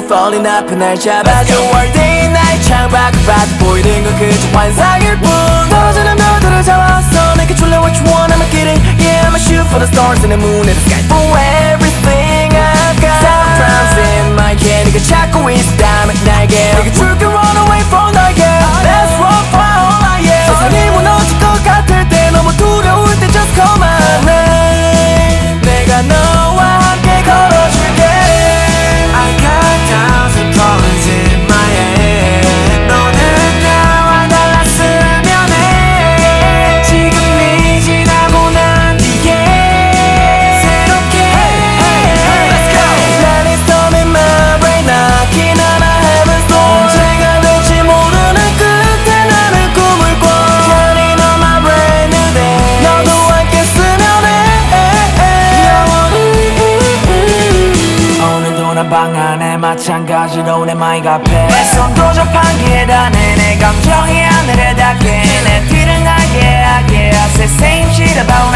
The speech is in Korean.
falling 앞에 날 잡아줘 All day night 창밖을 봐도 보이는 건 그저 환상일 뿐 떨어지는 별들을 잡았어 내게 줄래 what you want I'm a kidding Yeah I'ma shoot for the stars and the moon and the sky For everything I've got Sometimes in my head 네가 찾고 있어 닮은 날개 내게 줄게 run away from 너에게 Let's run for all I am 세상이 무너질 것 같을 때 너무 두려울 때 just call my name 내가 너와 함께 걸어줄게 I got thousand problems in my head 너는 나와 달랐으면 해 지금이 지나고 난 뒤에 새롭게 Let's go Let it storm in my brain knocking on a heaven's door 언제가 될지 모르는 끝에 나는 꿈을 꿔 Counting on my brand new day 너도 함께 쓰면 해 영원히 오늘도 난 방 안에 마찬가지로 내 마이가 앞에 내 손도 접한 계단에 내 감정이 하늘에 닿게 내 뒤를 날게 하게 I say same shit about